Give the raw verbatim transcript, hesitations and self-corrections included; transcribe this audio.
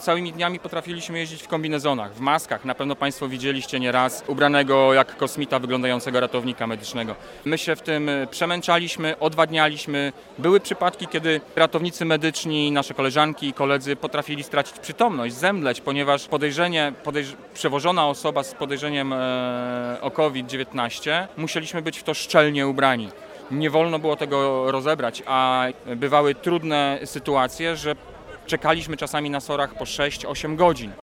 całymi dniami potrafiliśmy jeździć w kombinezonach, w maskach. Na pewno Państwo widzieliście nieraz ubranego jak kosmita wyglądającego ratownika medycznego. My się w tym przemęczaliśmy, odwadnialiśmy. Były przypadki, kiedy ratownicy medyczni, nasze koleżanki i koledzy potrafili stracić przytomność, zemdleć, ponieważ podejrzenie, podejrz- przewożona osoba z podejrzeniem e, o COVID dziewiętnaście, musieliśmy być w to szczelnie ubrani. Nie wolno było tego rozebrać, a bywały trudne sytuacje, że czekaliśmy czasami na sorach po sześć osiem godzin.